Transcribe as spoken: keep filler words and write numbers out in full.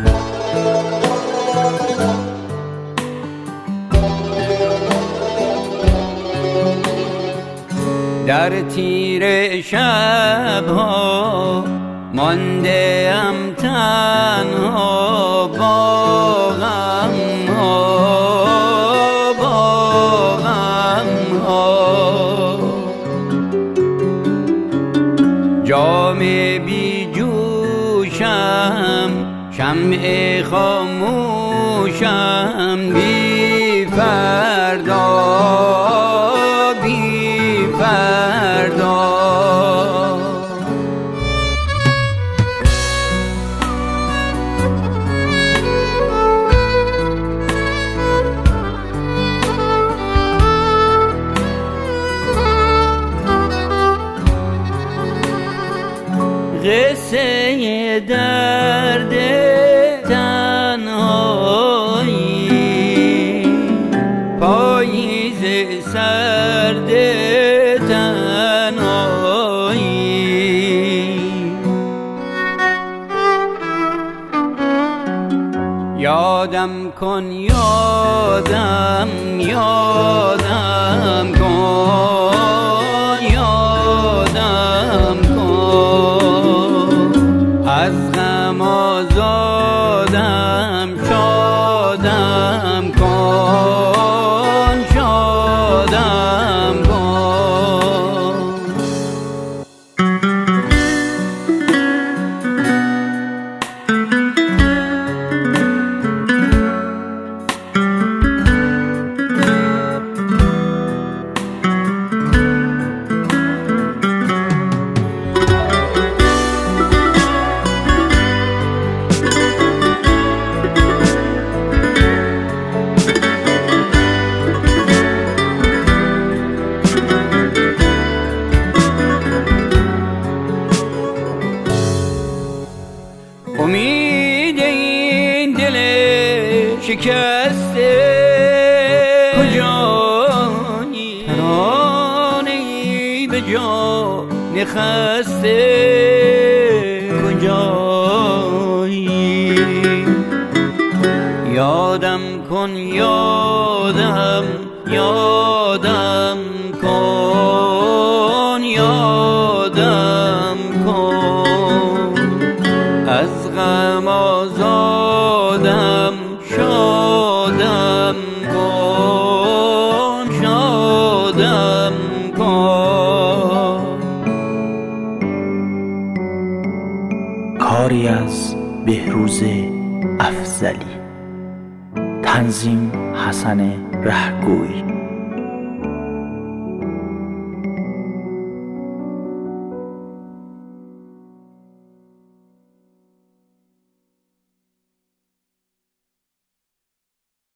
در تیره شب‌ها مانده ام تنها با غم‌ها با غم‌ها، جام بی جوشم شمع خاموشم، بی فردا بی فردا. قصه درد تنهایی، پاییز سرد تنهایی، یادم کن یادم یادم کن یادم کن، از غم آزادم شادم کن شادم کن. امید این دل شکسته کجایی، ترانه‌ای به جا نخسته کجایی، یادم کن یادم یادم کن یادم کن، از غم آزادم شادم کن شادم کن. کاری از بهروز افضلی، تنظیم حسن رهگوی.